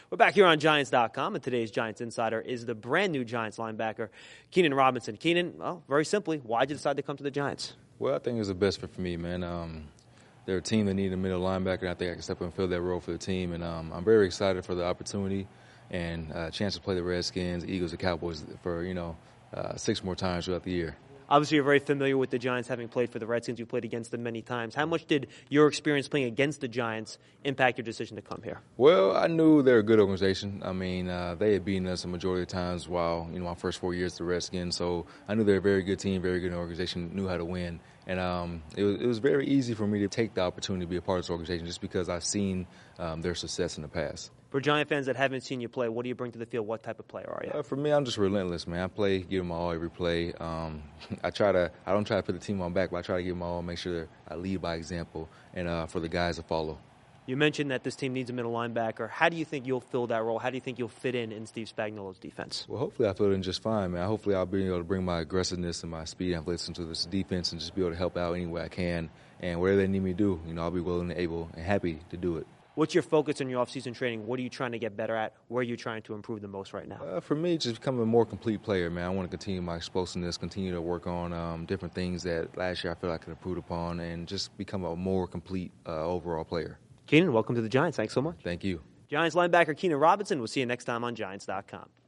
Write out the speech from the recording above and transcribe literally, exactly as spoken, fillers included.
We're back here on Giants dot com, and today's Giants Insider is the brand new Giants linebacker, Keenan Robinson. Keenan, well, very simply, why'd you decide to come to the Giants? Well, I think it was the best fit for me, man. Um, they're a team that needed a middle linebacker, and I think I can step up and fill that role for the team. And um, I'm very excited for the opportunity and a uh, chance to play the Redskins, Eagles, and Cowboys for, you know, uh, six more times throughout the year. Obviously, you're very familiar with the Giants, having played for the Redskins. You played against them many times. How much did your experience playing against the Giants impact your decision to come here? Well, I knew they're a good organization. I mean, uh, they had beaten us a majority of the times while, you know, my first four years at the Redskins. So I knew they're a very good team, very good organization, knew how to win. And um, it, was, it was very easy for me to take the opportunity to be a part of this organization just because I've seen um, their success in the past. For Giant fans that haven't seen you play, what do you bring to the field? What type of player are you? Uh, for me, I'm just relentless, man. I play, give them all every play. Um, I try to, I don't try to put the team on back, but I try to give them all, make sure I lead by example, and uh, for the guys to follow. You mentioned that this team needs a middle linebacker. How do you think you'll fill that role? How do you think you'll fit in in Steve Spagnuolo's defense? Well, hopefully I fit in just fine, man. Hopefully I'll be able to bring my aggressiveness and my speed and athleticism to this defense and just be able to help out any way I can. And whatever they need me to do, you know, I'll be willing and able and happy to do it. What's your focus in your off-season training? What are you trying to get better at? Where are you trying to improve the most right now? Uh, for me, just becoming a more complete player, man. I want to continue my explosiveness, continue to work on um, different things that last year I feel I could improve upon, and just become a more complete uh, overall player. Keenan, welcome to the Giants. Thanks so much. Thank you. Giants linebacker Keenan Robinson. We'll see you next time on Giants dot com.